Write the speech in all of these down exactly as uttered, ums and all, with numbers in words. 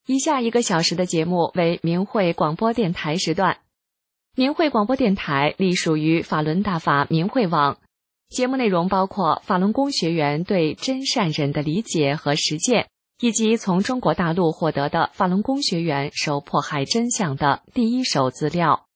以下一个小时的节目为明慧广播电台时段。明慧广播电台隶属于法轮大法明慧网，节目内容包括法轮功学员对真善忍的理解和实践，以及从中国大陆获得的法轮功学员受迫害真相的第一手资料。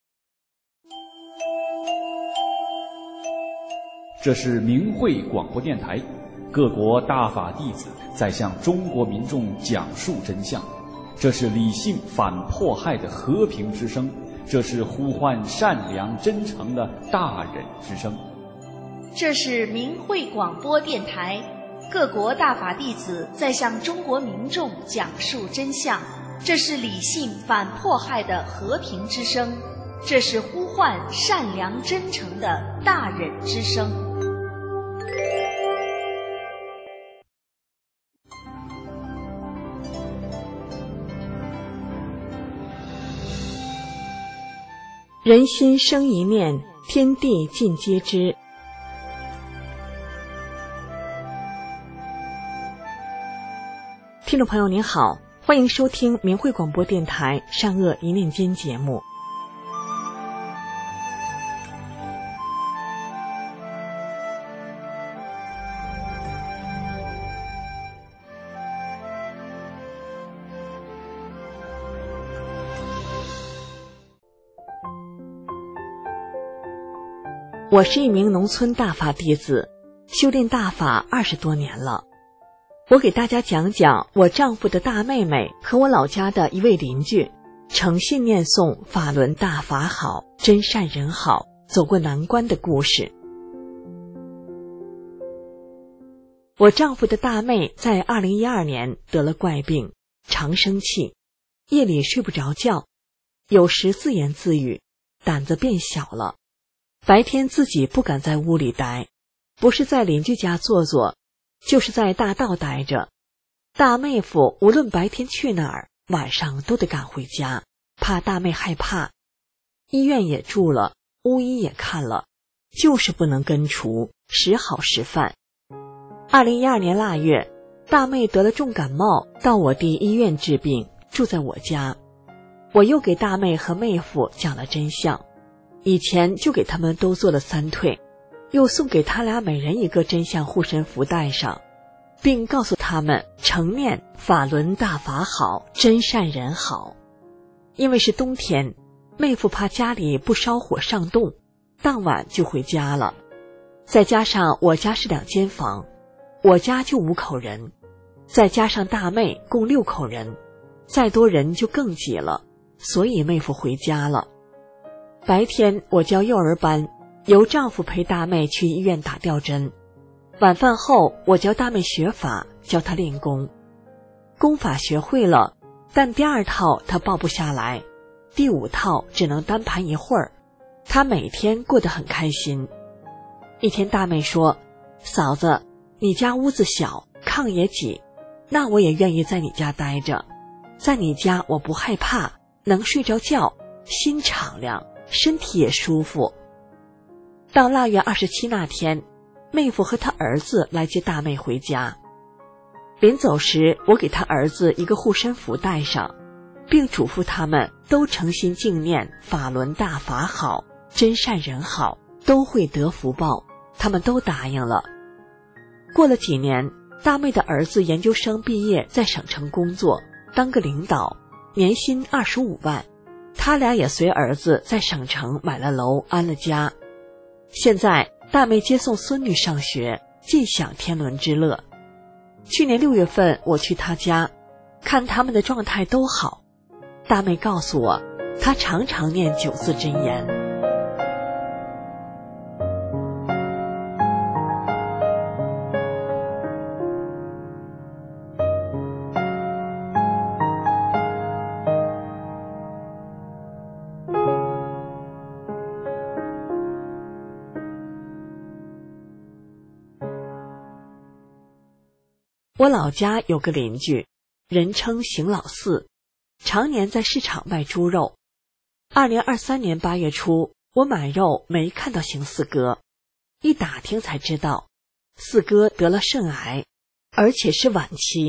这是明慧广播电台，各国大法弟子在向中国民众讲述真相，这是理性反迫害的和平之声，这是呼唤善良真诚的大忍之声。 这是明慧广播电台，各国大法弟子在向中国民众讲述真相，这是理性反迫害的和平之声，这是呼唤善良真诚的大忍之声。 人心生一念，天地尽皆知。听众朋友您好，欢迎收听明慧广播电台善恶一念间节目。我是一名农村大法弟子，修炼大法二十多年了。我给大家讲讲我丈夫的大妹妹和我老家的一位邻居诚信念诵法轮大法好，真善人好，走过难关的故事。我丈夫的大妹在二零一二年得了怪病，常生气，夜里睡不着觉，有时自言自语，胆子变小了。白天自己不敢在屋里待，不是在邻居家坐坐，就是在大道待着。大妹夫无论白天去哪儿，晚上都得赶回家，怕大妹害怕。医院也住了，巫医也看了，就是不能根除，时好时犯。二零一二年腊月，大妹得了重感冒，到我弟医院治病，住在我家。我又给大妹和妹夫讲了真相，以前就给他们都做了三退，又送给他俩每人一个真相护身符带上，并告诉他们诚念法轮大法好，真善人好。因为是冬天，妹夫怕家里不烧火上冻，当晚就回家了。再加上我家是两间房，我家就五口人，再加上大妹共六口人，再多人就更挤了，所以妹夫回家了。白天我教幼儿班，由丈夫陪大妹去医院打吊针。晚饭后我教大妹学法，教她练功。功法学会了，但第二套她抱不下来，第五套只能单盘一会儿。她每天过得很开心。一天大妹说，嫂子，你家屋子小，炕也挤，那我也愿意在你家待着，在你家我不害怕，能睡着觉，心敞亮，身体也舒服。到腊月二十七那天，妹夫和他儿子来接大妹回家。临走时，我给他儿子一个护身符带上，并嘱咐他们都诚心敬念法轮大法好，真善人好，都会得福报。他们都答应了。过了几年，大妹的儿子研究生毕业，在省城工作，当个领导，年薪二十五万。他俩也随儿子在省城买了楼，安了家。现在大妹接送孙女上学，尽享天伦之乐。去年六月份我去她家，看他们的状态都好。大妹告诉我，她常常念九字真言。我老家有个邻居，人称邢老四，常年在市场卖猪肉。二零二三年八月初，我买肉没看到邢四哥，一打听才知道，四哥得了肾癌，而且是晚期，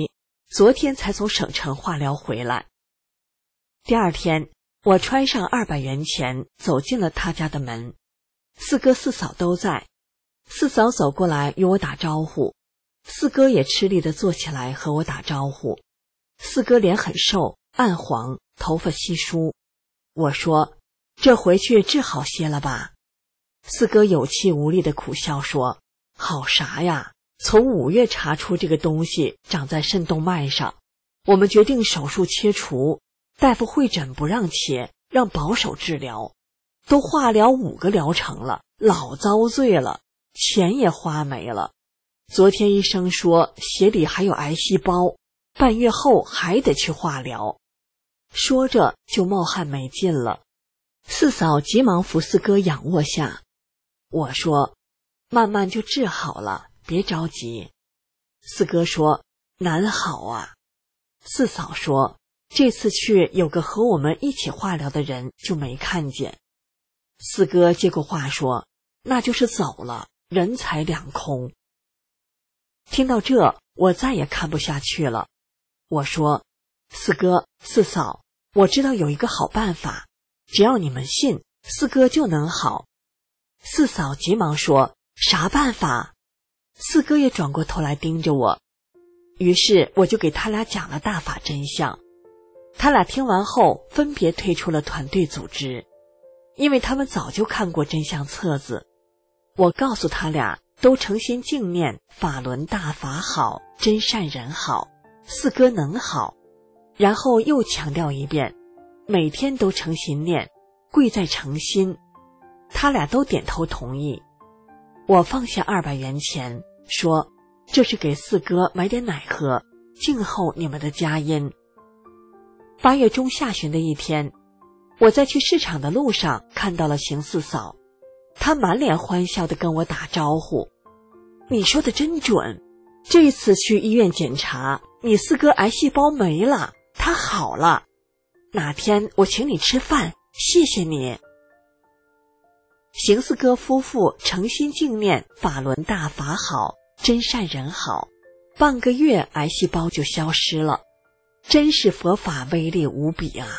昨天才从省城化疗回来。第二天，我揣上二百元钱走进了他家的门，四哥四嫂都在。四嫂走过来与我打招呼，四哥也吃力地坐起来和我打招呼。四哥脸很瘦，暗黄，头发稀疏。我说：“这回去治好些了吧？”四哥有气无力地苦笑说：“好啥呀？从五月查出这个东西长在肾动脉上，我们决定手术切除，大夫会诊不让切，让保守治疗。都化疗五个疗程了，老遭罪了，钱也花没了。昨天医生说血里还有癌细胞，半月后还得去化疗。”说着就冒汗没劲了。四嫂急忙扶四哥仰卧下。我说：“慢慢就治好了，别着急。”四哥说：“难好啊。”四嫂说：“这次去有个和我们一起化疗的人就没看见。”四哥接过话说：“那就是走了，人财两空。”听到这，我再也看不下去了。我说：“四哥、四嫂，我知道有一个好办法，只要你们信，四哥就能好。”四嫂急忙说：“啥办法？”四哥也转过头来盯着我。于是我就给他俩讲了大法真相。他俩听完后分别退出了团队组织，因为他们早就看过真相册子。我告诉他俩都诚心敬念法轮大法好，真善人好，四哥能好，然后又强调一遍，每天都诚心念，贵在诚心。他俩都点头同意。我放下二百元钱，说：“这是给四哥买点奶喝，静候你们的佳音。”八月中下旬的一天，我在去市场的路上看到了邢四嫂，她满脸欢笑地跟我打招呼：“你说的真准，这次去医院检查，你四哥癌细胞没了，他好了。哪天我请你吃饭，谢谢你。”邢四哥夫妇诚心敬念法轮大法好，真善人好，半个月癌细胞就消失了，真是佛法威力无比啊！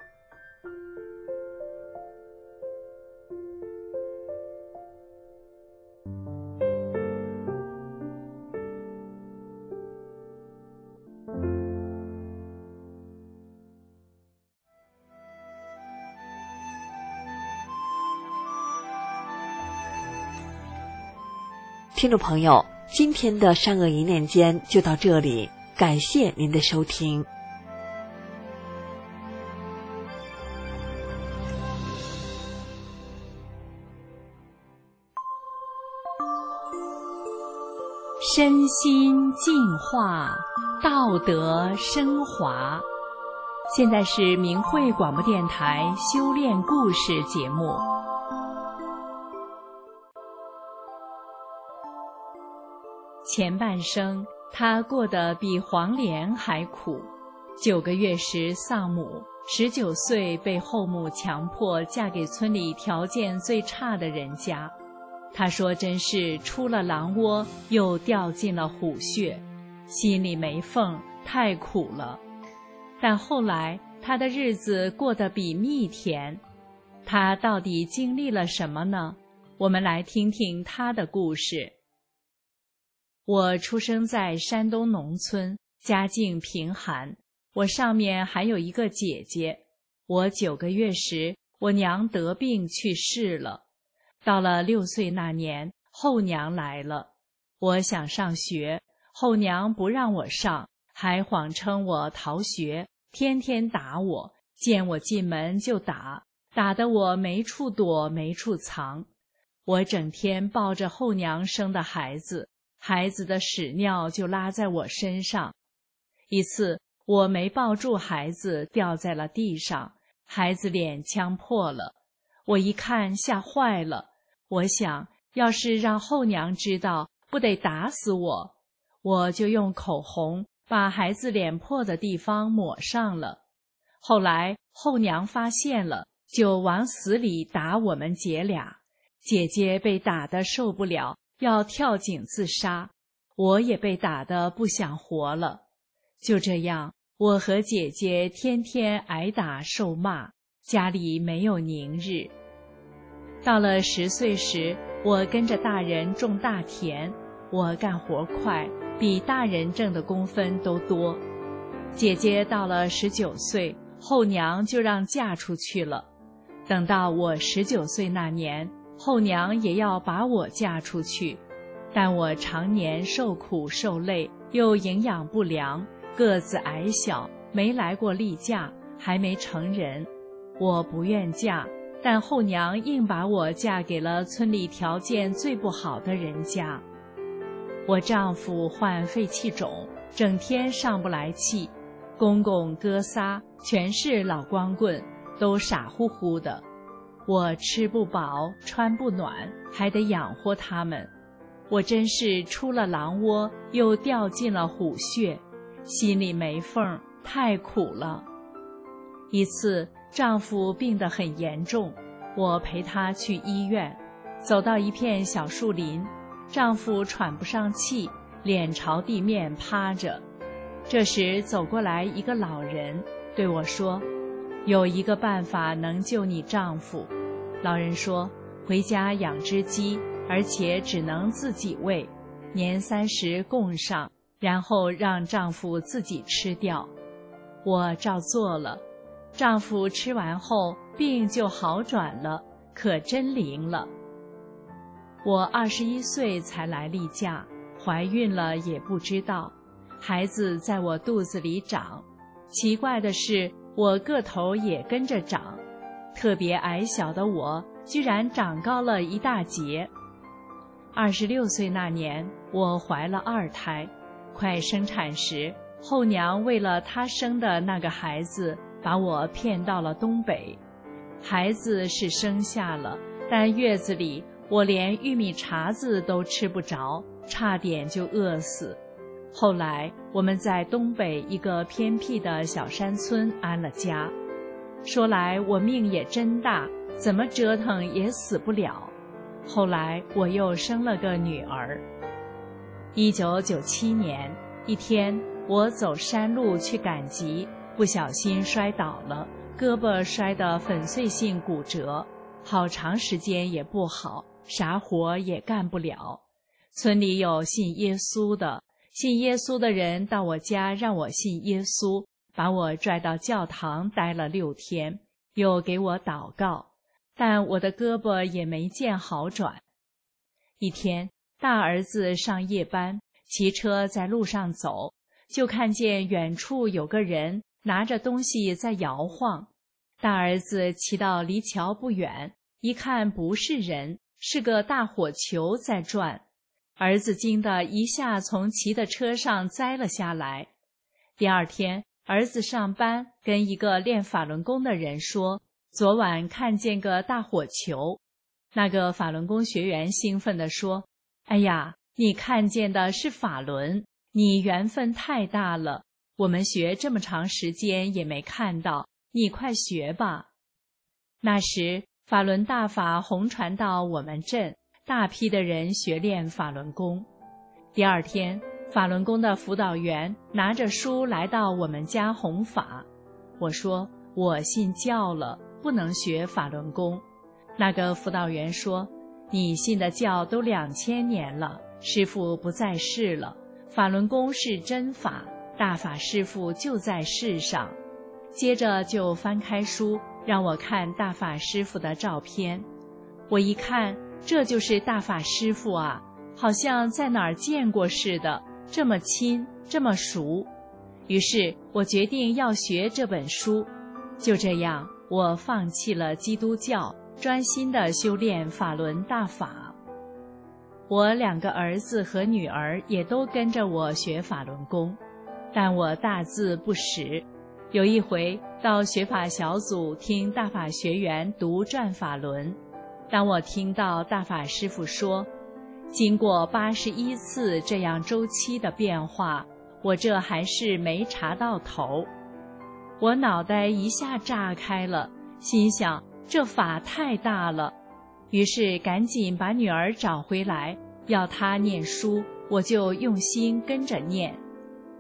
听众朋友，今天的善恶一念间就到这里，感谢您的收听。 身心净化，道德升华。现在是明慧广播电台修炼故事节目。前半生，他过得比黄连还苦。九个月时丧母，十九岁被后母强迫嫁给村里条件最差的人家。他说真是出了狼窝，又掉进了虎穴，心里没缝，太苦了。但后来他的日子过得比蜜甜。他到底经历了什么呢？我们来听听他的故事。我出生在山东农村，家境贫寒。我上面还有一个姐姐。我九个月时，我娘得病去世了。到了六岁那年，后娘来了。我想上学，后娘不让我上，还谎称我逃学，天天打我，见我进门就打，打得我没处躲没处藏。我整天抱着后娘生的孩子，孩子的屎尿就拉在我身上。一次我没抱住孩子，掉在了地上，孩子脸呛破了。我一看吓坏了，我想要是让后娘知道，不得打死我。我就用口红把孩子脸破的地方抹上了。后来后娘发现了，就往死里打我们姐俩。姐姐被打得受不了，要跳井自杀，我也被打得不想活了。 就这样，我和姐姐天天挨打受骂，家里没有宁日。到了十岁时，我跟着大人种大田，我干活快，比大人挣的工分都多。姐姐到了十九岁，后娘就让嫁出去了。等到我十九岁那年，后娘也要把我嫁出去，但我常年受苦受累，又营养不良，个子矮小，没来过例假，还没成人。我不愿嫁，但后娘硬把我嫁给了村里条件最不好的人家。我丈夫患肺气肿，整天上不来气，公公哥仨全是老光棍，都傻乎乎的。我吃不饱，穿不暖，还得养活他们。我真是出了狼窝，又掉进了虎穴，心里没缝，太苦了。一次，丈夫病得很严重，我陪他去医院，走到一片小树林，丈夫喘不上气，脸朝地面趴着。这时走过来一个老人，对我说：“有一个办法能救你丈夫。”老人说：“回家养只鸡，而且只能自己喂，年三十供上，然后让丈夫自己吃掉。”我照做了，丈夫吃完后病就好转了，可真灵了。我二十一岁才来例假，怀孕了也不知道，孩子在我肚子里长。奇怪的是，我个头也跟着长，特别矮小的我居然长高了一大截。二十六岁那年，我怀了二胎，快生产时，后娘为了她生的那个孩子，把我骗到了东北。孩子是生下了，但月子里我连玉米碴子都吃不着，差点就饿死。后来我们在东北一个偏僻的小山村安了家。说来我命也真大，怎么折腾也死不了。后来我又生了个女儿。一九九七年一天，我走山路去赶集，不小心摔倒了，胳膊摔得粉碎性骨折，好长时间也不好，啥活也干不了。村里有信耶稣的，信耶稣的人到我家让我信耶稣，把我拽到教堂待了六天，又给我祷告，但我的胳膊也没见好转。一天，大儿子上夜班，骑车在路上走，就看见远处有个人拿着东西在摇晃。大儿子骑到离桥不远，一看不是人，是个大火球在转。儿子惊得一下从骑的车上栽了下来。第二天，儿子上班跟一个练法轮功的人说，昨晚看见个大火球。那个法轮功学员兴奋地说：“哎呀，你看见的是法轮，你缘分太大了，我们学这么长时间也没看到，你快学吧。”那时法轮大法红传到我们镇，大批的人学练法轮功。第二天，法轮功的辅导员拿着书来到我们家弘法。我说我信教了，不能学法轮功。那个辅导员说：“你信的教都两千年了，师父不在世了，法轮功是真法，大法师父就在世上。”接着就翻开书，让我看大法师父的照片。我一看，这就是大法师父啊，好像在哪儿见过似的，这么亲，这么熟。于是我决定要学这本书。就这样，我放弃了基督教，专心地修炼法轮大法。我两个儿子和女儿也都跟着我学法轮功，但我大字不识。有一回到学法小组听大法学员读转法轮，当我听到大法师父说，经过八十一次这样周期的变化，我这还是没查到头。我脑袋一下炸开了，心想这法太大了，于是赶紧把女儿找回来，要她念书，我就用心跟着念。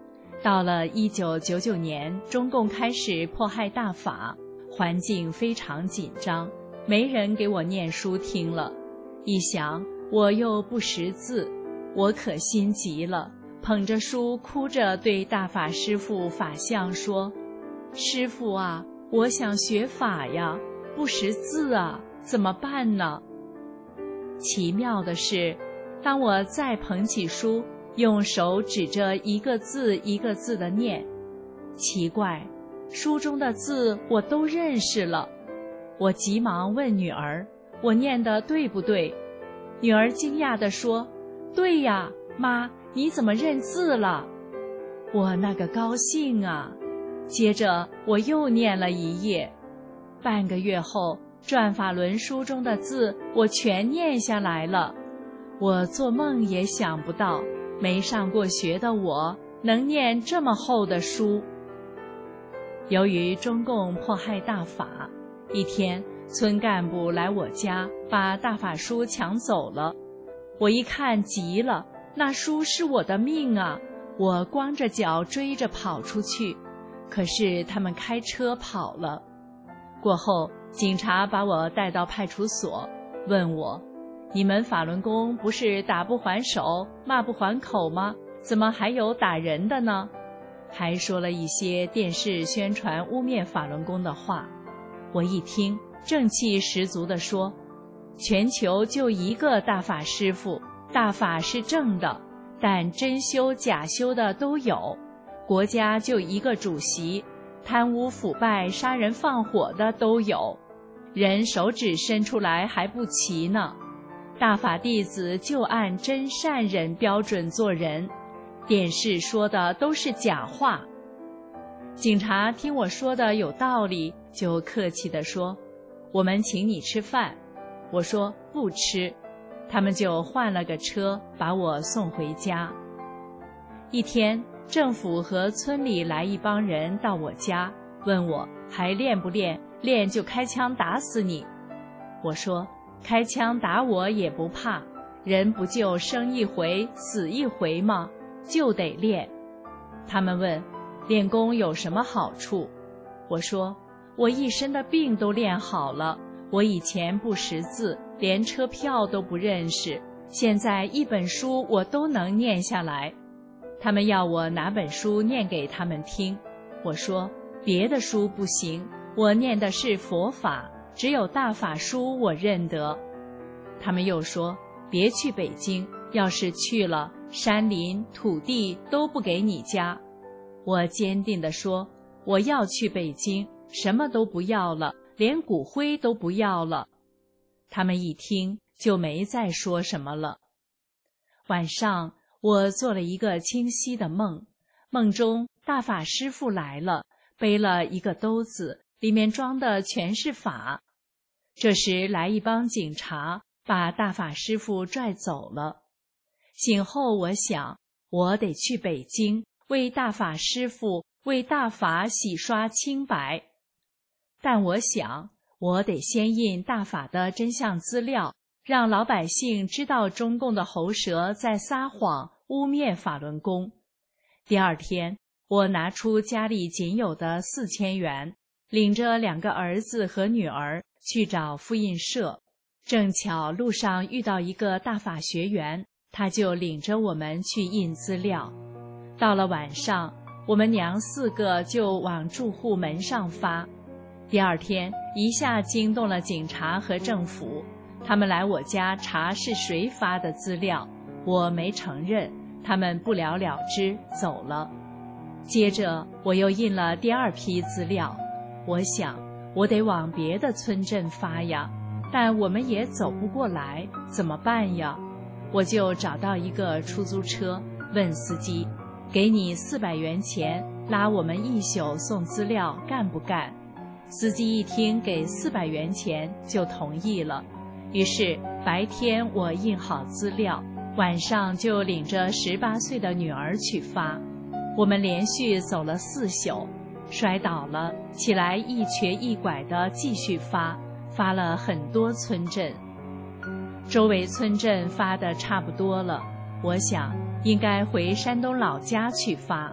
到了一九九九年，中共开始迫害大法，环境非常紧张，没人给我念书听了。一想我又不识字，我可心急了，捧着书哭着对大法师父法相说：师父啊，我想学法呀，不识字啊，怎么办呢？奇妙的是，当我再捧起书，用手指着一个字一个字地念，奇怪，书中的字我都认识了。我急忙问女儿，我念的对不对？女儿惊讶地说：对呀，妈，你怎么认字了？我那个高兴啊！接着我又念了一页，半个月后，转法轮书中的字我全念下来了。我做梦也想不到，没上过学的我能念这么厚的书。由于中共迫害大法，一天村干部来我家，把大法书抢走了。我一看急了，那书是我的命啊！我光着脚追着跑出去，可是他们开车跑了。过后，警察把我带到派出所，问我：你们法轮功不是打不还手，骂不还口吗？怎么还有打人的呢？还说了一些电视宣传污蔑法轮功的话。我一听，正气十足地说：全球就一个大法师父，大法是正的，但真修假修的都有。国家就一个主席，贪污腐败杀人放火的都有，人手指伸出来还不齐呢。大法弟子就按真善忍标准做人，电视说的都是假话。警察听我说的有道理，就客气地说：我们请你吃饭。我说不吃，他们就换了个车把我送回家。一天，政府和村里来一帮人到我家，问我还练不练，练就开枪打死你。我说开枪打我也不怕，人不就生一回死一回吗？就得练。他们问练功有什么好处？我说我一身的病都练好了，我以前不识字，连车票都不认识，现在一本书我都能念下来。他们要我拿本书念给他们听，我说别的书不行，我念的是佛法，只有大法书我认得。他们又说别去北京，要是去了，山林土地都不给你家。我坚定地说我要去北京，什么都不要了，连骨灰都不要了。他们一听就没再说什么了。晚上我做了一个清晰的梦，梦中大法师父来了，背了一个兜子，里面装的全是法。这时来一帮警察，把大法师父拽走了。醒后我想，我得去北京，为大法师父、为大法洗刷清白。但我想，我得先印大法的真相资料，让老百姓知道中共的喉舌在撒谎，污蔑法轮功。第二天，我拿出家里仅有的四千元，领着两个儿子和女儿去找复印社。正巧路上遇到一个大法学员，他就领着我们去印资料。到了晚上，我们娘四个就往住户门上发。第二天，一下惊动了警察和政府，他们来我家查是谁发的资料，我没承认，他们不了了之走了。接着我又印了第二批资料，我想我得往别的村镇发呀，但我们也走不过来，怎么办呀？我就找到一个出租车，问司机，给你四百元钱，拉我们一宿送资料，干不干？司机一听给四百元钱，就同意了。于是白天我印好资料，晚上就领着十八岁的女儿去发。我们连续走了四宿，摔倒了，起来一瘸一拐地继续发，发了很多村镇。周围村镇发的差不多了，我想应该回山东老家去发。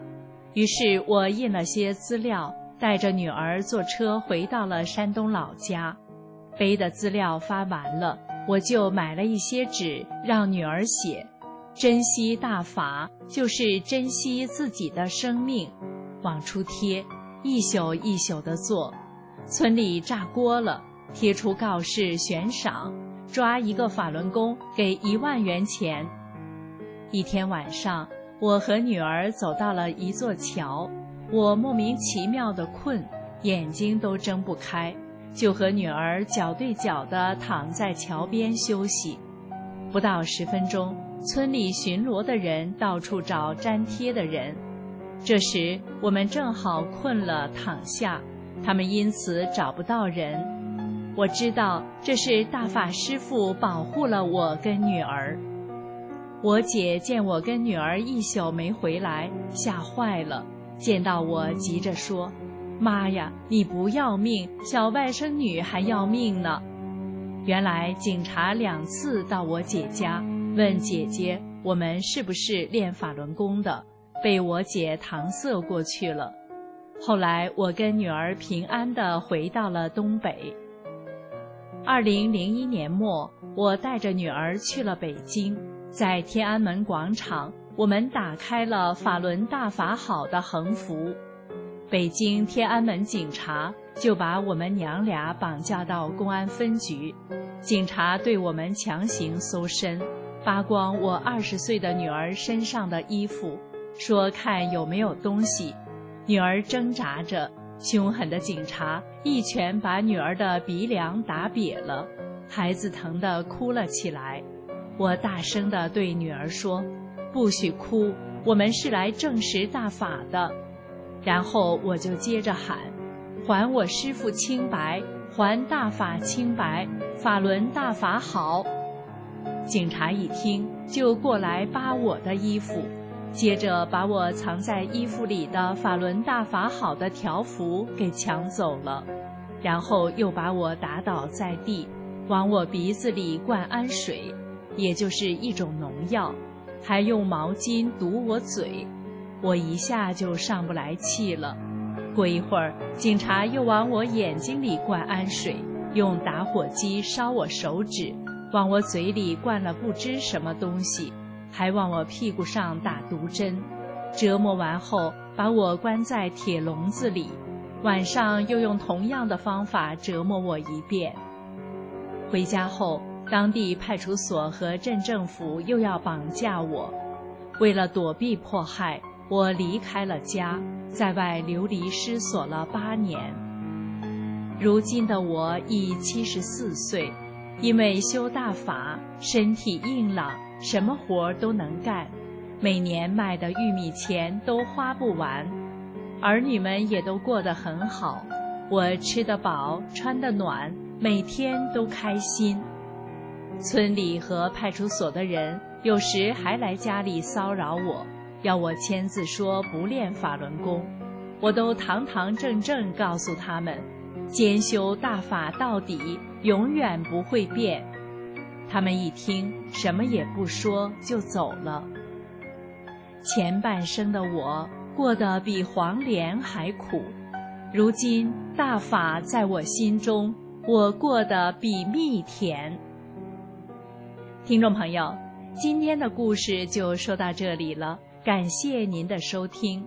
于是我印了些资料，带着女儿坐车回到了山东老家。背的资料发完了，我就买了一些纸让女儿写，珍惜大法就是珍惜自己的生命，往出贴，一宿一宿地做。村里炸锅了，贴出告示悬赏，抓一个法轮功给一万元钱。一天晚上，我和女儿走到了一座桥，我莫名其妙的困，眼睛都睁不开，就和女儿脚对脚地躺在桥边休息。不到十分钟，村里巡逻的人到处找粘贴的人。这时我们正好困了，躺下，他们因此找不到人。我知道这是大法师父保护了我跟女儿。我姐见我跟女儿一宿没回来，吓坏了，见到我急着说：“妈呀，你不要命，小外甥女还要命呢。”原来警察两次到我姐家，问姐姐我们是不是练法轮功的，被我姐搪塞过去了。后来我跟女儿平安地回到了东北。二零零一年末，我带着女儿去了北京，在天安门广场，我们打开了法轮大法好的横幅。北京天安门警察就把我们娘俩绑架到公安分局，警察对我们强行搜身，扒光我二十岁的女儿身上的衣服，说看有没有东西。女儿挣扎着，凶狠的警察一拳把女儿的鼻梁打瘪了，孩子疼得哭了起来。我大声地对女儿说：“不许哭，我们是来证实大法的。”然后我就接着喊：“还我师父清白，还大法清白，法轮大法好。”警察一听就过来扒我的衣服，接着把我藏在衣服里的法轮大法好的条幅给抢走了，然后又把我打倒在地，往我鼻子里灌氨水，也就是一种农药，还用毛巾堵我嘴，我一下就上不来气了。过一会儿，警察又往我眼睛里灌氨水，用打火机烧我手指，往我嘴里灌了不知什么东西，还往我屁股上打毒针。折磨完后，把我关在铁笼子里，晚上又用同样的方法折磨我一遍。回家后，当地派出所和镇政府又要绑架我。为了躲避迫害，我离开了家，在外流离失所了八年。如今的我已七十四岁，因为修大法，身体硬朗，什么活都能干，每年卖的玉米钱都花不完，儿女们也都过得很好，我吃得饱，穿得暖，每天都开心。村里和派出所的人有时还来家里骚扰我，要我签字说不练法轮功，我都堂堂正正告诉他们，兼修大法到底，永远不会变。他们一听，什么也不说就走了。前半生的我过得比黄连还苦，如今大法在我心中，我过得比蜜甜。听众朋友，今天的故事就说到这里了，感谢您的收听。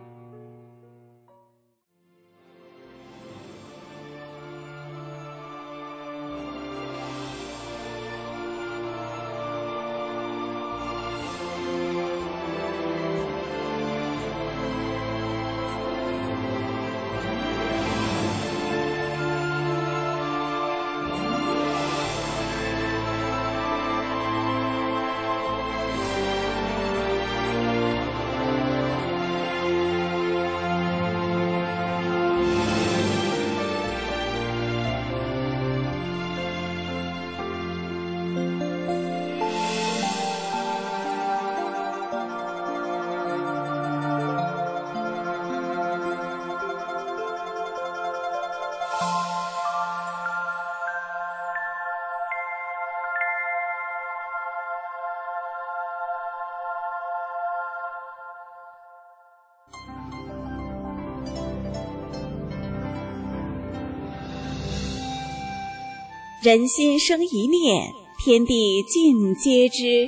人心生一念，天地尽皆知。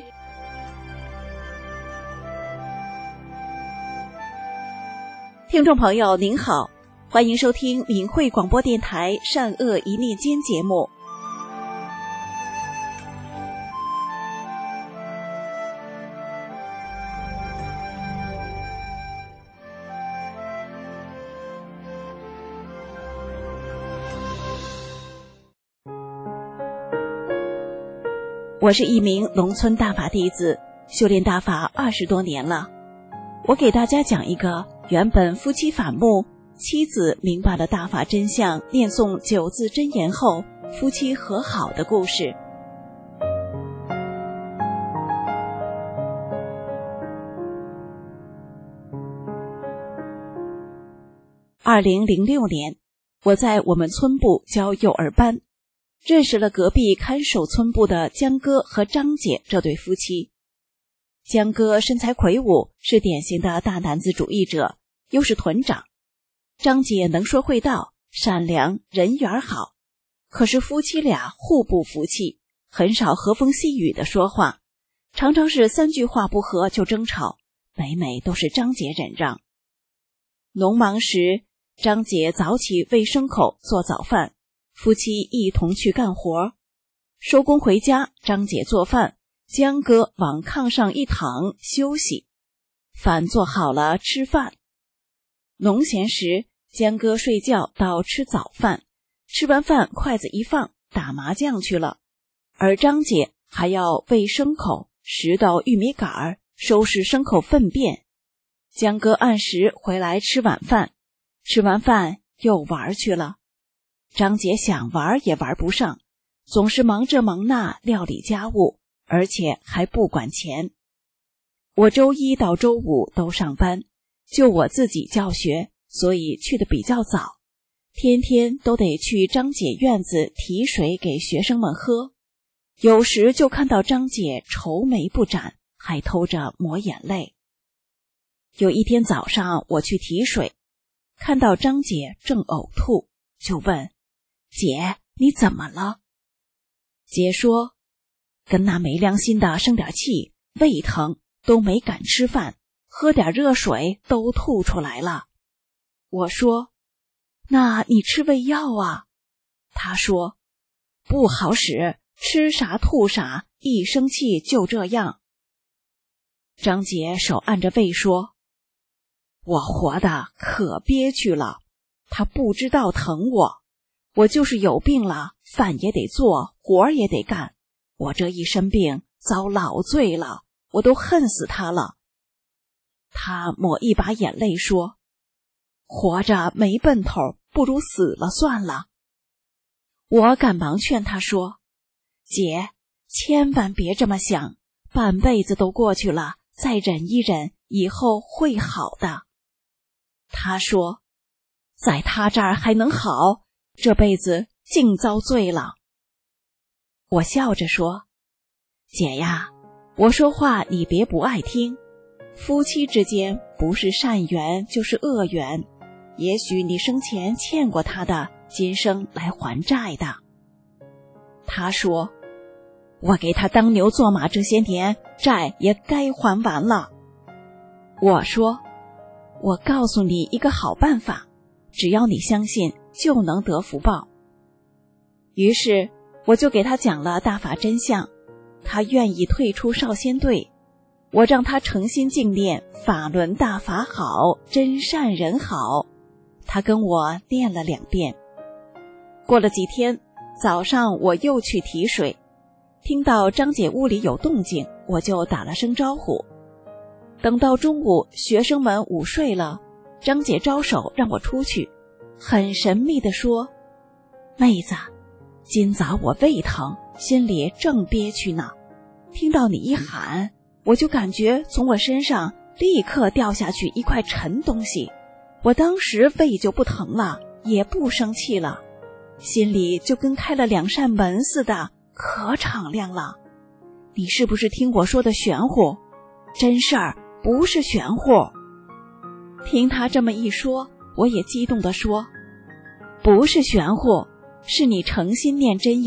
听众朋友您好，欢迎收听明慧广播电台善恶一念间节目。我是一名农村大法弟子，修炼大法二十多年了。我给大家讲一个原本夫妻反目，妻子明白了大法真相，念诵九字真言后，夫妻和好的故事。二零零六年，我在我们村部教幼儿班，认识了隔壁看守村部的江哥和张姐这对夫妻。江哥身材魁梧，是典型的大男子主义者，又是团长。张姐能说会道，善良，人缘好。可是夫妻俩互不服气，很少和风细雨的说话，常常是三句话不合就争吵，每每都是张姐忍让。农忙时，张姐早起喂牲口做早饭，夫妻一同去干活。收工回家，张姐做饭，江哥往炕上一躺休息。饭做好了，吃饭。农闲时，江哥睡觉到吃早饭，吃完饭筷子一放，打麻将去了。而张姐还要喂牲口，拾到玉米杆，收拾牲口粪便。江哥按时回来吃晚饭，吃完饭又玩去了。张姐想玩也玩不上，总是忙这忙那料理家务，而且还不管钱。我周一到周五都上班，就我自己教学，所以去得比较早，天天都得去张姐院子提水给学生们喝。有时就看到张姐愁眉不展，还偷着抹眼泪。有一天早上我去提水，看到张姐正呕吐，就问：姐，你怎么了？姐说：跟那没良心的生点气，胃疼，都没敢吃饭，喝点热水都吐出来了。我说：那你吃胃药啊？她说：不好使，吃啥吐啥，一生气就这样。张姐手按着胃说：我活得可憋屈了，她不知道疼我，我就是有病了，饭也得做，活也得干，我这一身病遭老罪了，我都恨死她了。她抹一把眼泪说：活着没奔头，不如死了算了。我赶忙劝她说：姐，千万别这么想，半辈子都过去了，再忍一忍，以后会好的。她说：在他这儿还能好，这辈子净遭罪了。我笑着说：姐呀，我说话你别不爱听，夫妻之间不是善缘就是恶缘，也许你生前欠过他的，今生来还债的。他说：我给他当牛做马这些年，债也该还完了。我说：我告诉你一个好办法，只要你相信，就能得福报。于是我就给他讲了大法真相，他愿意退出少先队。我让他诚心敬念法轮大法好，真善人好，他跟我念了两遍。过了几天，早上我又去提水，听到张姐屋里有动静，我就打了声招呼。等到中午，学生们午睡了，张姐招手让我出去，很神秘地说：妹子，今早我胃疼，心里正憋屈呢，听到你一喊，我就感觉从我身上立刻掉下去一块沉东西，我当时胃就不疼了，也不生气了，心里就跟开了两扇门似的，可敞亮了。你是不是听我说的玄乎？真事儿，不是玄乎。听他这么一说，我也激动地说：不是玄乎，是你诚心念真言，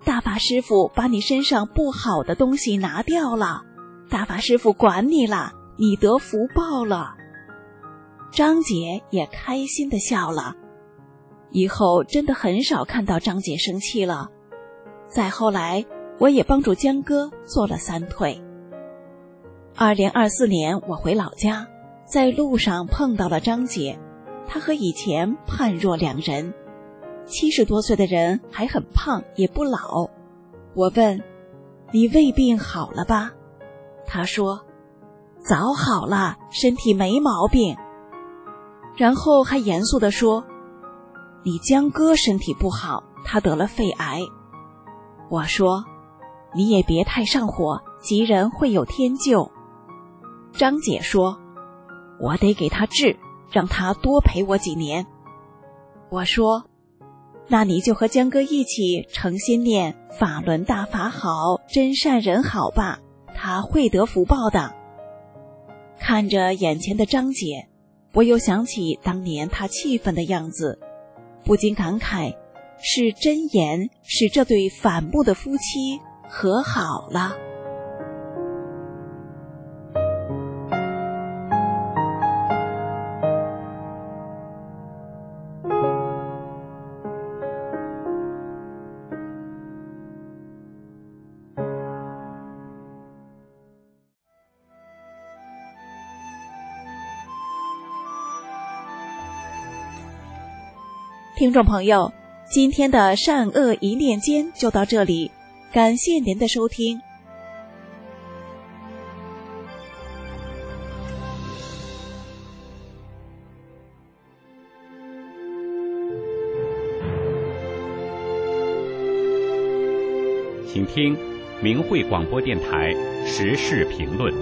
大法师父把你身上不好的东西拿掉了，大法师父管你了，你得福报了。张姐也开心地笑了，以后真的很少看到张姐生气了。再后来，我也帮助江哥做了三退。二零二四年我回老家，在路上碰到了张姐，她和以前判若两人。七十多岁的人还很胖，也不老。我问，你胃病好了吧？她说，早好了，身体没毛病。然后还严肃地说，你江哥身体不好，他得了肺癌。我说，你也别太上火，吉人会有天救。张姐说，我得给他治，让他多陪我几年。我说，那你就和江哥一起诚心念法轮大法好，真善人好吧，他会得福报的。看着眼前的张姐，我又想起当年她气愤的样子，不禁感慨，是真言，使这对反目的夫妻和好了。听众朋友，今天的善恶一念间就到这里，感谢您的收听。 请听明慧广播电台时事评论。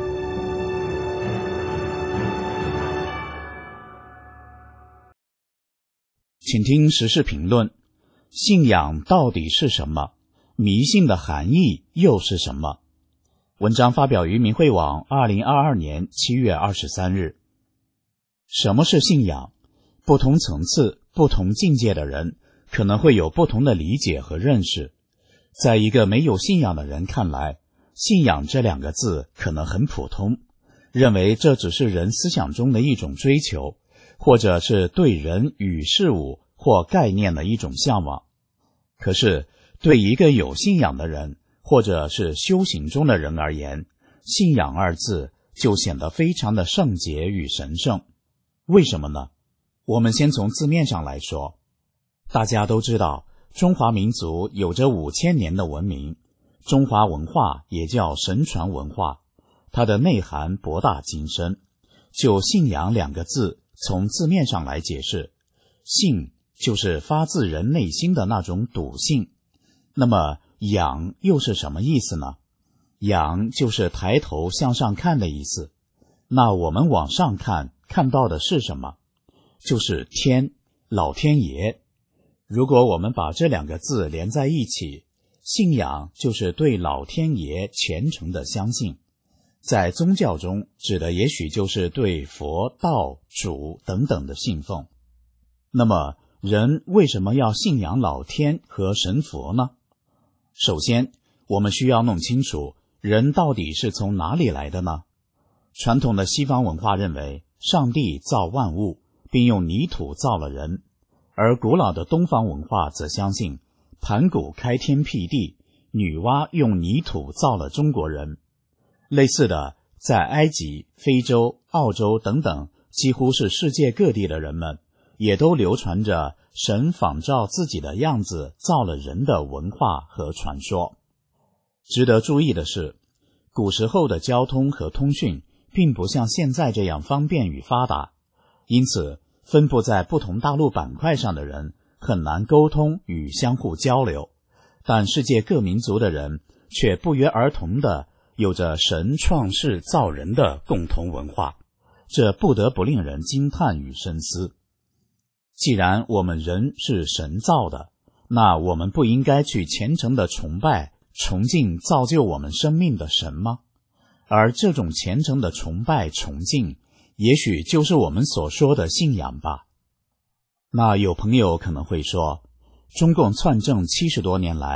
请听时事评论：信仰到底是什么？迷信的含义又是什么？文章发表于明慧网二零二二年七月二十三日。什么是信仰？不同层次、不同境界的人可能会有不同的理解和认识。在一个没有信仰的人看来，信仰这两个字可能很普通，认为这只是人思想中的一种追求，或者是对人与事物或概念的一种向往。可是对一个有信仰的人，或者是修行中的人而言，信仰二字就显得非常的圣洁与神圣。为什么呢？我们先从字面上来说，大家都知道中华民族有着五千年的文明，中华文化也叫神传文化，它的内涵博大精深。就信仰两个字，从字面上来解释，信就是发自人内心的那种笃信。那么仰又是什么意思呢？仰就是抬头向上看的意思。那我们往上看，看到的是什么？就是天，老天爷。如果我们把这两个字连在一起，信仰就是对老天爷虔诚的相信。在宗教中指的也许就是对佛、道、主等等的信奉。那么人为什么要信仰老天和神佛呢？首先，我们需要弄清楚人到底是从哪里来的呢？传统的西方文化认为上帝造万物，并用泥土造了人，而古老的东方文化则相信盘古开天辟地，女娲用泥土造了中国人。类似的，在埃及、非洲、澳洲等等几乎是世界各地的人们，也都流传着神仿照自己的样子造了人的文化和传说。值得注意的是，古时候的交通和通讯并不像现在这样方便与发达，因此分布在不同大陆板块上的人很难沟通与相互交流，但世界各民族的人却不约而同地有着神创世造人的共同文化，这不得不令人惊叹与深思。既然我们人是神造的，那我们不应该去虔诚地崇拜、崇敬造就我们生命的神吗？而这种虔诚的崇拜、崇敬，也许就是我们所说的信仰吧。那有朋友可能会说，中共篡政七十多年来，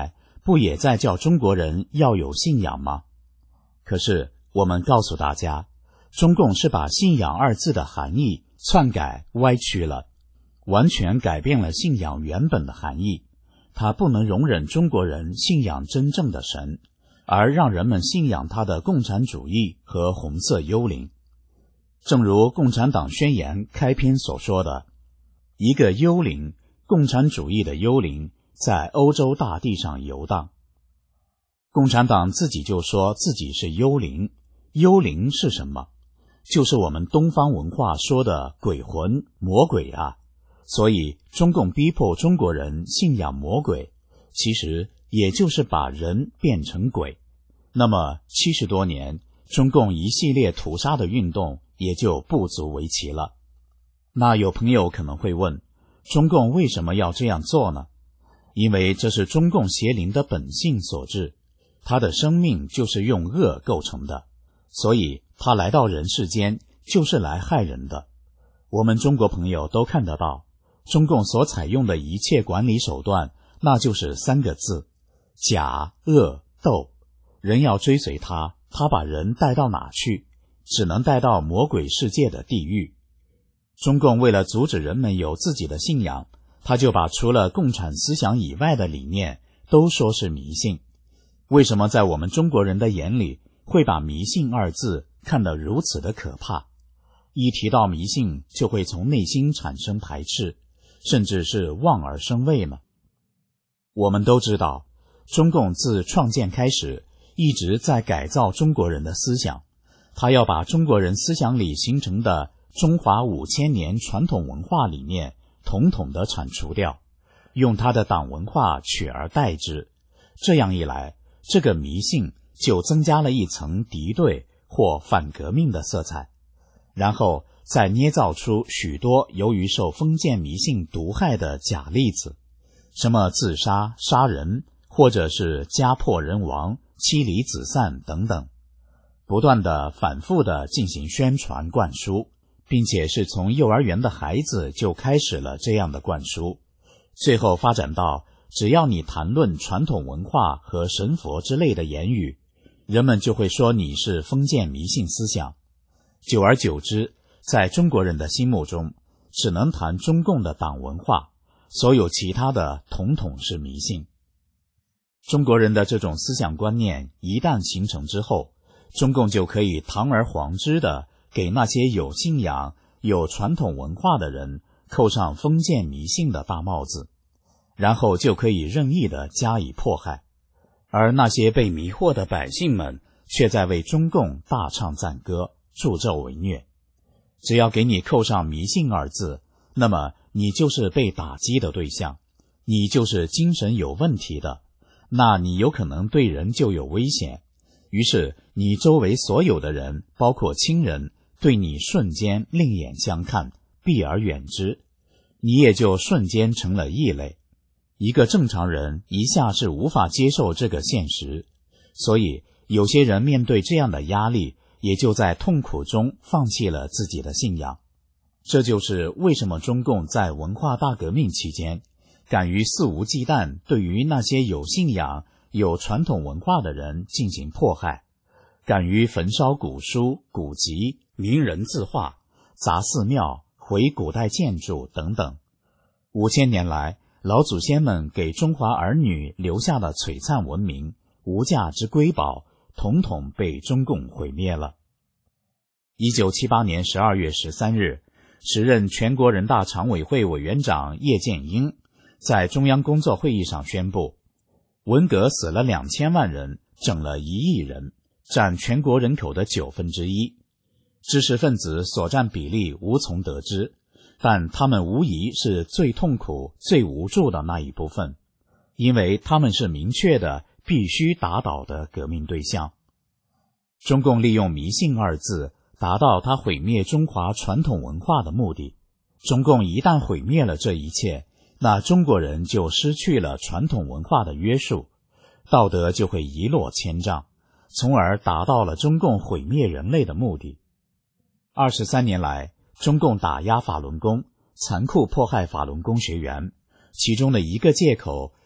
不也在叫中国人要有信仰吗？可是我们告诉大家，中共是把信仰二字的含义篡改歪曲了，完全改变了信仰原本的含义。它不能容忍中国人信仰真正的神，而让人们信仰他的共产主义和红色幽灵。正如共产党宣言开篇所说的，一个幽灵，共产主义的幽灵，在欧洲大地上游荡。共产党自己就说自己是幽灵，幽灵是什么？就是我们东方文化说的鬼魂、魔鬼啊。所以中共逼迫中国人信仰魔鬼，其实也就是把人变成鬼。那么七十多年，中共一系列屠杀的运动也就不足为奇了。那有朋友可能会问，中共为什么要这样做呢？因为这是中共邪灵的本性所致，他的生命就是用恶构成的，所以他来到人世间就是来害人的。我们中国朋友都看得到，中共所采用的一切管理手段，那就是三个字：假、恶、斗。人要追随他，他把人带到哪去？只能带到魔鬼世界的地狱。中共为了阻止人们有自己的信仰，他就把除了共产思想以外的理念都说是迷信。为什么在我们中国人的眼里会把迷信二字看得如此的可怕？一提到迷信，就会从内心产生排斥，甚至是望而生畏呢？我们都知道，中共自创建开始一直在改造中国人的思想，他要把中国人思想里形成的中华五千年传统文化理念统统的铲除掉，用他的党文化取而代之。这样一来，这个迷信就增加了一层敌对或反革命的色彩，然后再捏造出许多由于受封建迷信毒害的假例子，什么自杀、杀人，或者是家破人亡、妻离子散等等，不断的反复的进行宣传灌输，并且是从幼儿园的孩子就开始了这样的灌输，最后发展到只要你谈论传统文化和神佛之类的言语，人们就会说你是封建迷信思想。久而久之，在中国人的心目中，只能谈中共的党文化，所有其他的统统是迷信。中国人的这种思想观念一旦形成之后，中共就可以堂而皇之的给那些有信仰、有传统文化的人扣上封建迷信的大帽子，然后就可以任意的加以迫害。而那些被迷惑的百姓们却在为中共大唱赞歌，助纣为虐。只要给你扣上迷信二字，那么你就是被打击的对象，你就是精神有问题的，那你有可能对人就有危险。于是你周围所有的人，包括亲人，对你瞬间另眼相看，避而远之，你也就瞬间成了异类。一个正常人一下是无法接受这个现实，所以有些人面对这样的压力，也就在痛苦中放弃了自己的信仰。这就是为什么中共在文化大革命期间敢于肆无忌惮对于那些有信仰、有传统文化的人进行迫害，敢于焚烧古书、古籍、名人字画、砸寺庙、毁古代建筑等等。五千年来，老祖先们给中华儿女留下的璀璨文明、无价之瑰宝，统统被中共毁灭了。一九七八年十二月十三日，时任全国人大常委会委员长叶剑英在中央工作会议上宣布，文革死了两千万人，整了一亿人，占全国人口的九分之一。知识分子所占比例无从得知，但他们无疑是最痛苦、最无助的那一部分，因为他们是明确的必须打倒的革命对象。中共利用迷信二字，达到他毁灭中华传统文化的目的。中共一旦毁灭了这一切，那中国人就失去了传统文化的约束，道德就会一落千丈，从而达到了中共毁灭人类的目的。二十三年来，中共打压法轮功，残酷迫害法轮功学员，其中的一个借口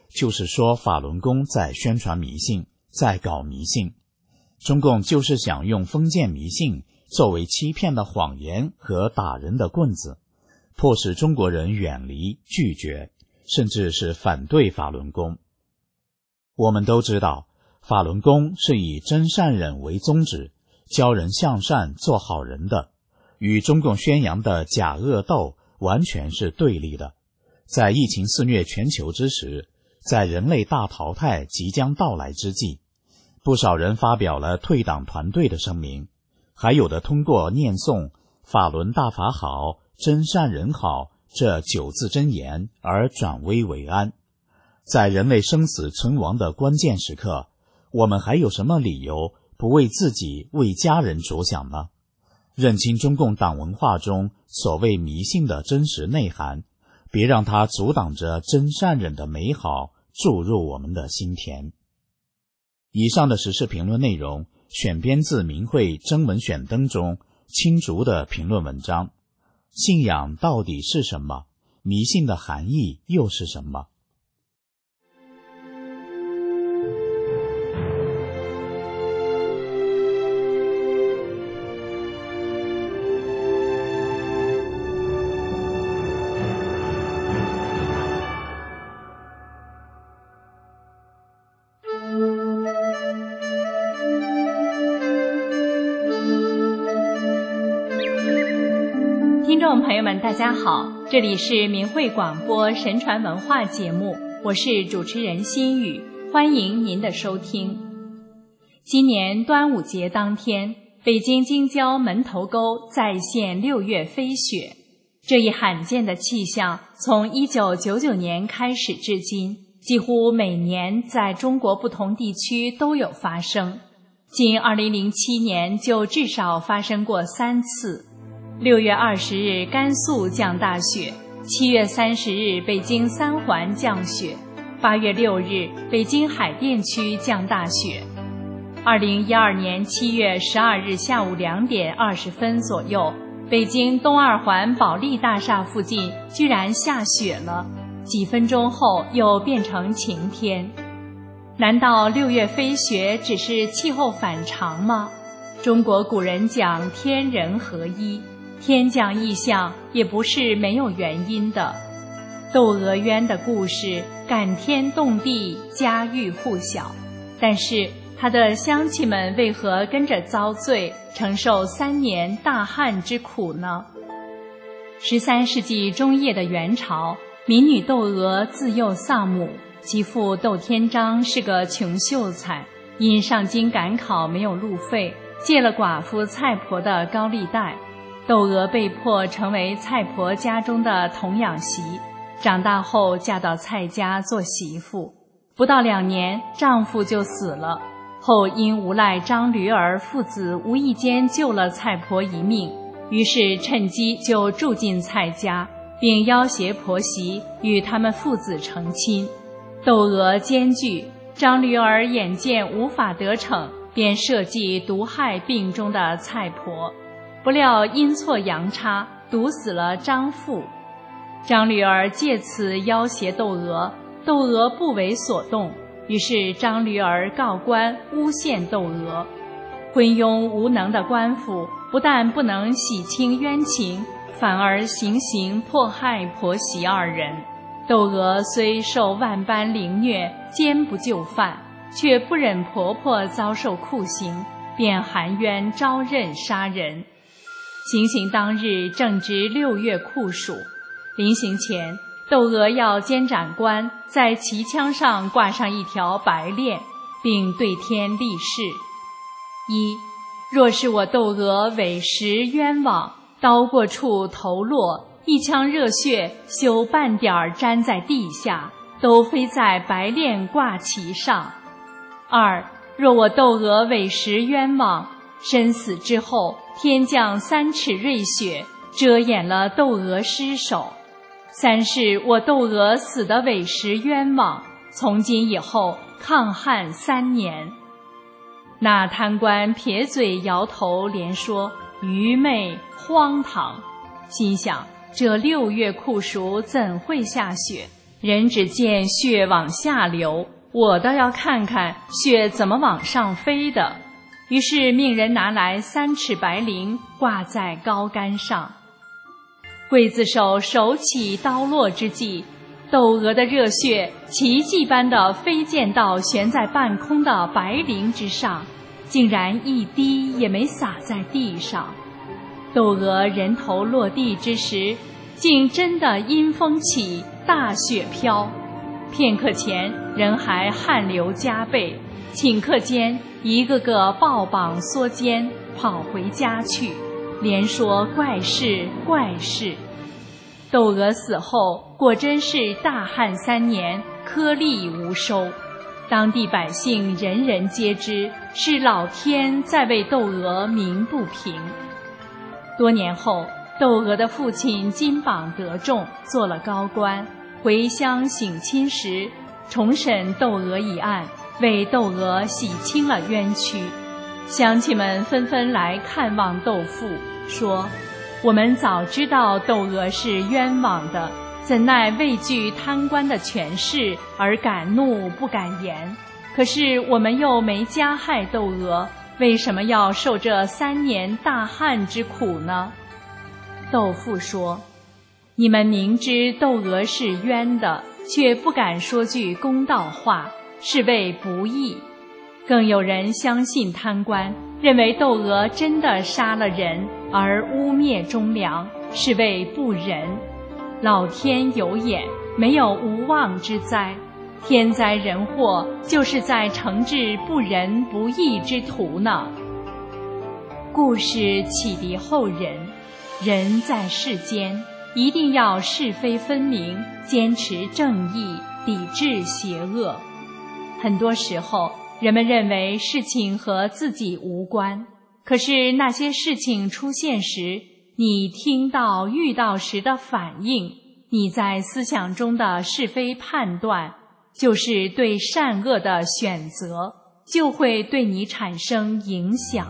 就是说法轮功在宣传迷信，在搞迷信。中共就是想用封建迷信作为欺骗的谎言和打人的棍子，迫使中国人远离、拒绝，甚至是反对法轮功。我们都知道，法轮功是以真善忍为宗旨，教人向善做好人的，与中共宣扬的假恶斗完全是对立的。在疫情肆虐全球之时，在人类大淘汰即将到来之际，不少人发表了退党团队的声明，还有的通过念诵法轮大法好，真善人好这九字真言而转危为安。在人类生死存亡的关键时刻，我们还有什么理由不为自己、为家人着想呢？认清中共党文化中所谓迷信的真实内涵，别让它阻挡着真善忍的美好注入我们的心田。以上的时事评论内容选编自明慧征文选登中青竹的评论文章。信仰到底是什么？迷信的含义又是什么？ 听众朋友们，大家好，这里是明慧广播神传文化节目，我是主持人心雨，欢迎您的收听。今年端午节当天，北京京郊门头沟再现六月飞雪，这一罕见的气象从一九九九年开始至今，几乎每年在中国不同地区都有发生，仅二零零七年就至少发生过三次。六月二十日甘肃降大雪，七月三十日北京三环降雪，八月六日北京海淀区降大雪。二零一二年七月十二日下午两点二十分左右，北京东二环保利大厦附近居然下雪了，几分钟后又变成晴天。难道六月飞雪只是气候反常吗？中国古人讲天人合一，天降异象也不是没有原因的。窦娥冤的故事感天动地，家喻户晓，但是他的乡亲们为何跟着遭罪，承受三年大旱之苦呢？十三世纪中叶的元朝，民女窦娥自幼丧母，其父窦天章是个穷秀才，因上京赶考没有路费，借了寡妇蔡婆的高利贷，窦娥被迫成为蔡婆家中的童养媳，长大后嫁到蔡家做媳妇，不到两年丈夫就死了，后因无赖张驴儿父子无意间救了蔡婆一命，于是趁机就住进蔡家，并要挟婆媳与他们父子成亲。窦娥艰巨，张驴儿眼见无法得逞，便设计毒害病中的蔡婆，不料阴错阳差，毒死了张父。张驴儿借此要挟窦娥，窦娥不为所动，于是张驴儿告官诬陷窦娥。昏庸无能的官府不但不能洗清冤情，反而行刑迫害婆媳二人。窦娥虽受万般凌虐，坚不就范，却不忍婆婆遭受酷刑，便含冤招认杀人。行刑当日正值六月酷暑，临行前，窦娥要监斩官在旗枪上挂上一条白链，并对天立誓：一，若是我窦娥委实冤枉，刀过处头落，一腔热血休半点沾在地下，都飞在白链挂旗上。二，若我窦娥委实冤枉，身死之后，天降三尺瑞雪，遮掩了窦娥尸首。三是我窦娥死的委实冤枉，从今以后抗旱三年。那贪官撇嘴摇头，连说愚昧荒唐，心想这六月酷暑怎会下雪？ 人只见血往下流，我倒要看看血怎么往上飞的。于是命人拿来三尺白绫，挂在高杆上。刽子手手起刀落之际，窦娥的热血奇迹般地飞溅到悬在半空的白绫之上，竟然一滴也没洒在地上。窦娥人头落地之时，竟真的阴风起，大雪飘。片刻前人还汗流浃背，顷刻间一个个抱膀缩肩，跑回家去，连说怪事怪事。窦娥死后，果真是大旱三年，颗粒无收。当地百姓人人皆知，是老天在为窦娥鸣不平。多年后，窦娥的父亲金榜得中，做了高官，回乡省亲时，重审窦娥一案，为窦娥洗清了冤屈。乡亲们纷纷来看望窦父，说：我们早知道窦娥是冤枉的，怎奈畏惧贪官的权势而敢怒不敢言。可是我们又没加害窦娥，为什么要受这三年大旱之苦呢？窦父说：你们明知窦娥是冤的，却不敢说句公道话，是为不义。更有人相信贪官，认为窦娥真的杀了人，而污蔑忠良，是为不仁。老天有眼，没有无妄之灾，天灾人祸就是在惩治不仁不义之徒呢。故事启迪后人，人在世间一定要是非分明，坚持正义，抵制邪恶。很多时候人们认为事情和自己无关，可是那些事情出现时，你听到遇到时的反应，你在思想中的是非判断，就是对善恶的选择，就会对你产生影响。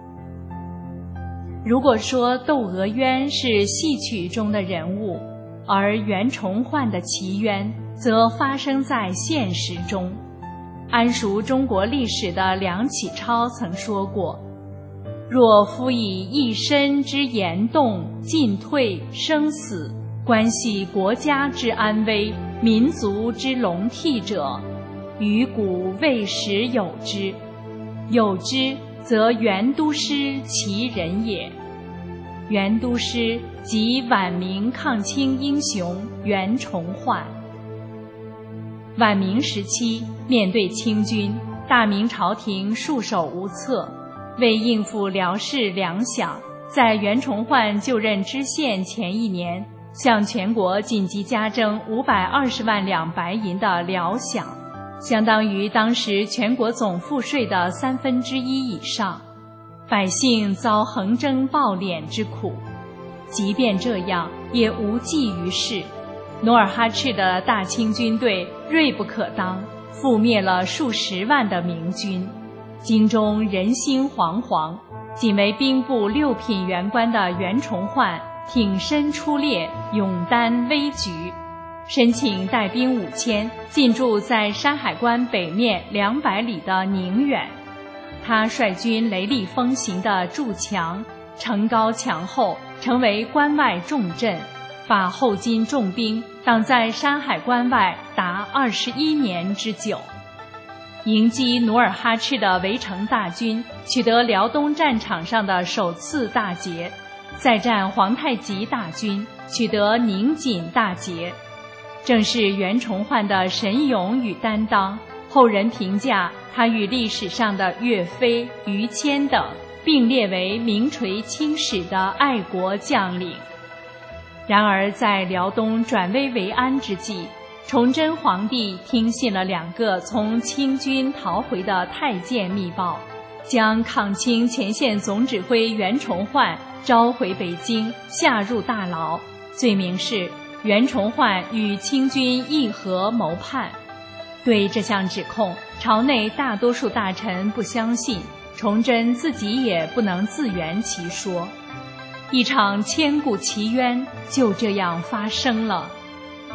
如果说窦娥冤是戏曲中的人物，而袁崇焕的奇冤则发生在现实中。谙熟中国历史的梁启超曾说过：若夫以一身之言动、进退、生死，关系国家之安危、民族之隆替者，于古未时有之。有之，则袁都师其人也。袁都师即晚明抗清英雄袁崇焕。晚明时期，面对清军，大明朝廷束手无策。为应付辽视粮饷，在袁崇焕就任知县前一年，向全国紧急加征五百二十万两白银的辽饷，相当于当时全国总赋税的三分之一以上。百姓遭横征暴敛之苦，即便这样，也无济于事。努尔哈赤的大清军队锐不可当，覆灭了数十万的明军。京中人心惶惶，仅为兵部六品员官的袁崇焕挺身出列，勇担危局，申请带兵五千进驻在山海关北面两百里的宁远。他率军雷厉风行地筑墙，城高墙厚，成为关外重镇，把后金重兵挡在山海关外达二十一年之久。迎击努尔哈赤的围城大军，取得辽东战场上的首次大捷，再战皇太极大军，取得宁锦大捷。正是袁崇焕的神勇与担当，后人评价他与历史上的岳飞、于谦等并列为名垂青史的爱国将领。然而在辽东转危为安之际，崇祯皇帝听信了两个从清军逃回的太监密报，将抗清前线总指挥袁崇焕召回北京，下入大牢，罪名是袁崇焕与清军议和谋叛。对这项指控，朝内大多数大臣不相信，崇祯自己也不能自圆其说。一场千古奇冤就这样发生了。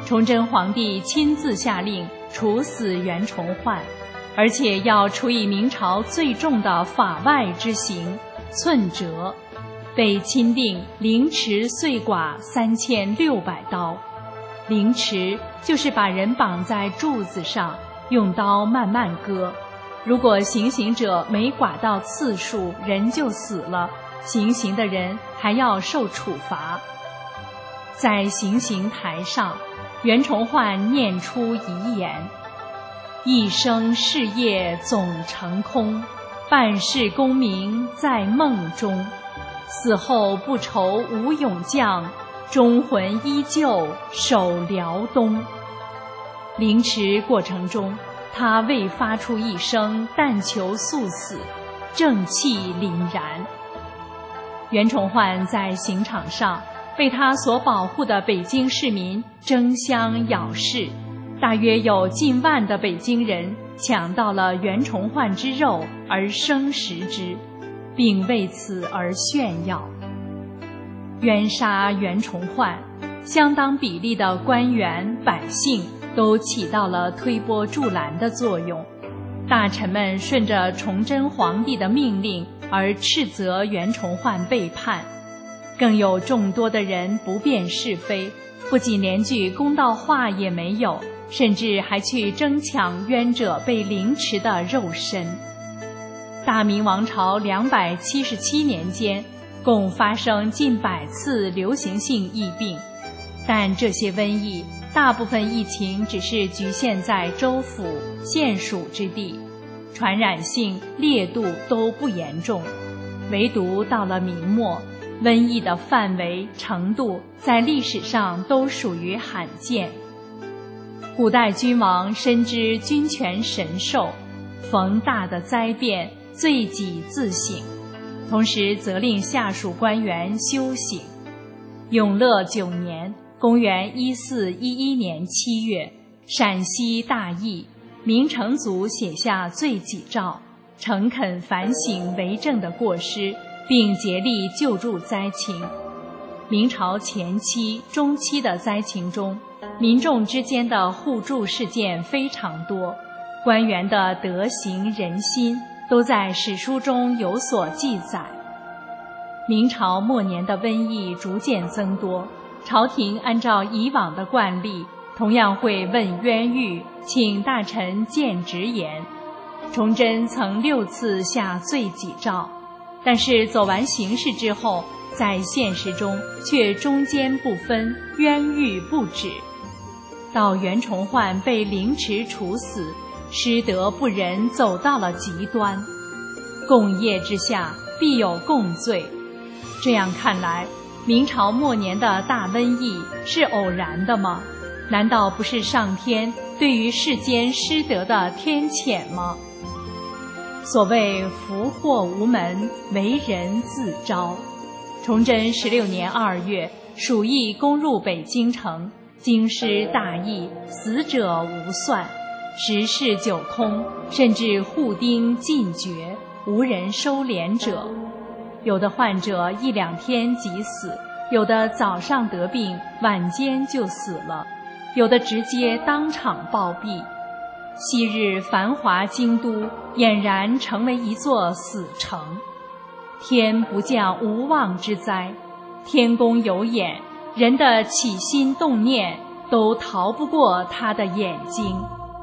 崇祯皇帝亲自下令处死袁崇焕，而且要处以明朝最重的法外之刑寸折，被钦定凌迟碎剐三千六百刀。凌迟就是把人绑在柱子上，用刀慢慢割，如果行刑者没剐到次数，人就死了，行刑的人还要受处罚。在行刑台上，袁崇焕念出遗言：一生事业总成空，半世功名在梦中，死后不愁无勇将，忠魂依旧守辽东。凌迟过程中，他未发出一声但求速死，正气凛然。袁崇焕在刑场上被他所保护的北京市民争相咬噬，大约有近万的北京人抢到了袁崇焕之肉而生食之，并为此而炫耀。冤杀袁崇焕，相当比例的官员百姓都起到了推波助澜的作用。大臣们顺着崇祯皇帝的命令而斥责袁崇焕背叛，更有众多的人不辨是非，不仅连句公道话也没有，甚至还去争抢冤者被凌迟的肉身。大明王朝两百七十七年间，共发生近百次流行性疫病，但这些瘟疫大部分疫情只是局限在州府、县属之地，传染性、烈度都不严重。唯独到了明末，瘟疫的范围、程度在历史上都属于罕见。古代君王深知君权神授，逢大的灾变，罪己自省，同时责令下属官员修行。永乐九年，公元一四一一年七月，陕西大疫，明成祖写下罪己诏，诚恳反省为政的过失，并竭力救助灾情。明朝前期、中期的灾情中，民众之间的互助事件非常多，官员的德行仁心都在史书中有所记载。明朝末年的瘟疫逐渐增多，朝廷按照以往的惯例，同样会问冤狱，请大臣见直言。崇祯曾六次下罪己诏，但是走完形式之后，在现实中却中间不分，冤狱不止。到袁崇焕被凌迟处死，失德不仁走到了极端。共业之下必有共罪，这样看来，明朝末年的大瘟疫是偶然的吗？难道不是上天对于世间失德的天谴吗？所谓福祸无门，为人自招。崇祯十六年二月，鼠疫攻入北京城，京师大疫，死者无算，十室九空，甚至户丁尽绝，无人收敛者。有的患者一两天即死，有的早上得病，晚间就死了，有的直接当场暴毙。昔日繁华京都俨然成为一座死城。天不降无妄之灾，天公有眼，人的起心动念都逃不过他的眼睛。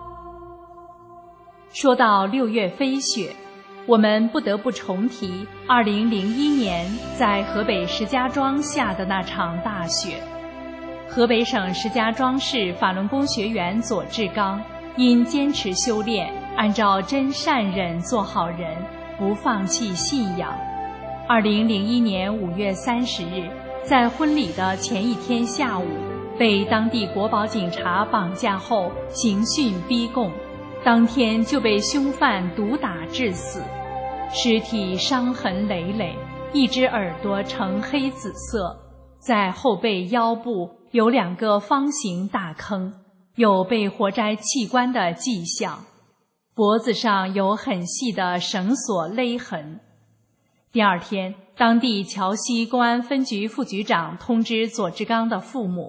说到六月飞雪，我们不得不重提二零零一年在河北石家庄下的那场大雪。河北省石家庄市法轮功学员左志刚因坚持修炼，按照真善忍做好人，不放弃信仰。二零零一年五月三十日，在婚礼的前一天下午，被当地国保警察绑架后刑讯逼供，当天就被凶犯毒打致死，尸体伤痕累累，一只耳朵呈黑紫色，在后背腰部有两个方形大坑，有被活摘器官的迹象，脖子上有很细的绳索勒痕。第二天，当地桥西公安分局副局长通知左志刚的父母，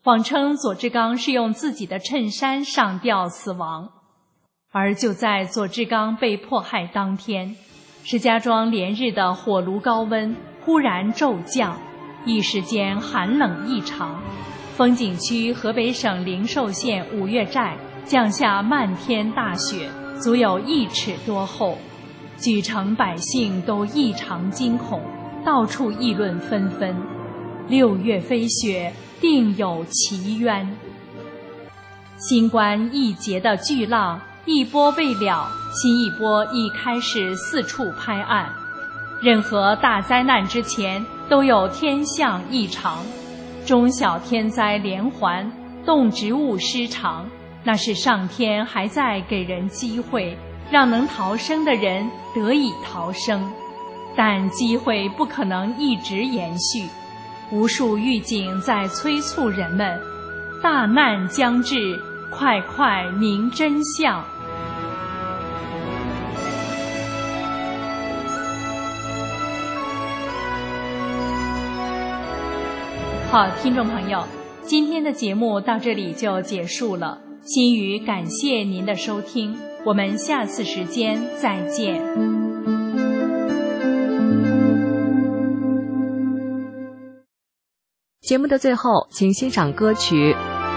谎称左志刚是用自己的衬衫上吊死亡。而就在左志刚被迫害当天，石家庄连日的火炉高温忽然骤降，一时间寒冷异常。风景区河北省灵寿县五岳寨降下漫天大雪，足有一尺多厚，举城百姓都异常惊恐，到处议论纷纷。六月飞雪，定有奇冤。新关一劫的巨浪一波未了，新一波已开始四处拍岸。任何大灾难之前都有天象异常，中小天灾连环，动植物失常，那是上天还在给人机会，让能逃生的人得以逃生。但机会不可能一直延续，无数预警在催促人们，大难将至，快快明真相。好，听众朋友，今天的节目到这里就结束了。心语感谢您的收听，我们下次时间再见。 节目的最后，请欣赏歌曲。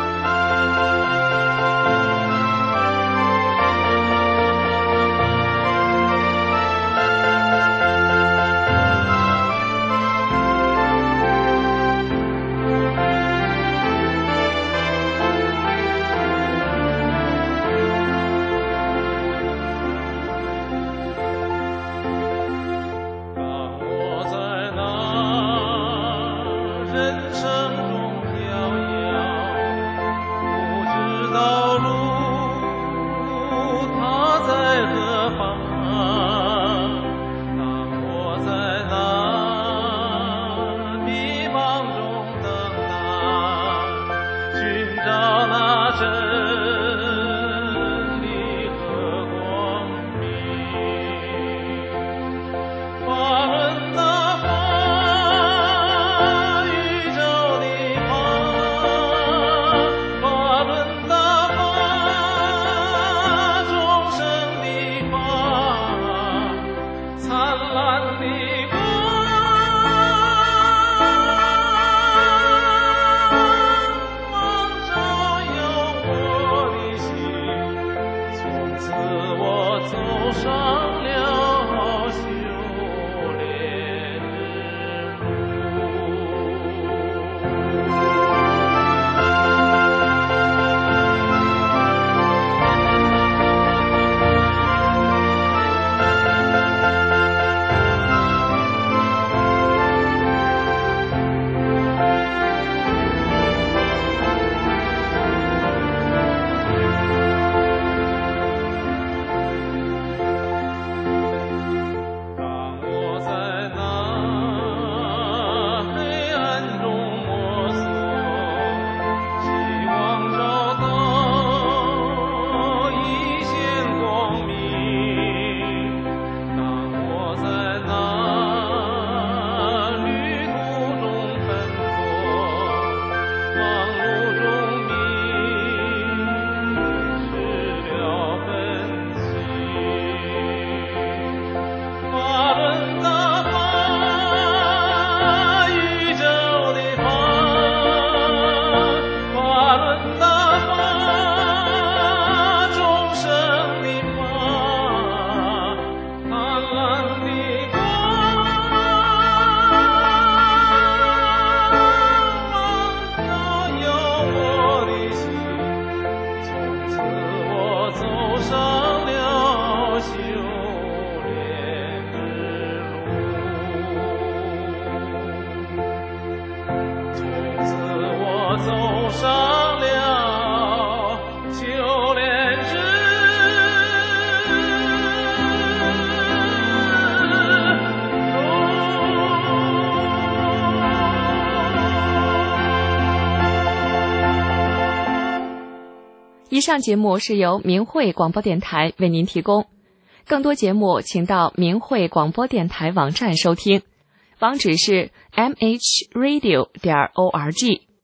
以上节目是由明慧广播电台为您提供，更多节目请到明慧广播电台网站收听，网址是 m h radio 点 org。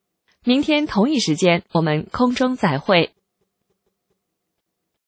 明天同一时间，我们空中再会。